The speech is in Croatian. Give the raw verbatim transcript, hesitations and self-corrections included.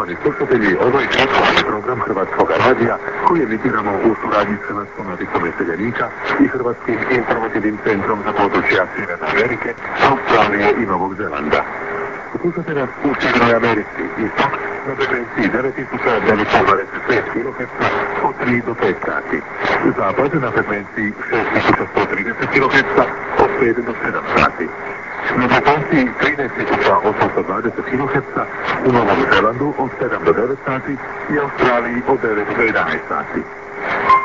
Poštovani slušatelji, ovo je časovni program Hrvatskog radija koji emitiramo u suradnji s Hrvatskom maticom iseljenika i Hrvatskim informativnim centrom za područja Sjeverne Amerike, Australije i Novog Zelanda. Slušate nas u Sjevernoj Americi, istok na frekvenciji devet tisuća devetsto dvadeset pet kiloherca od tri do pet sati. Zapad na frekvenciji šest tisuća sto trideset kiloherca od pet do sedam sati. Na frekvenciji trinaest tisuća osamsto dvadeset kiloherca u Novom Zelandu od sedam do devet sati i Australiji od devet do jedanaest sati.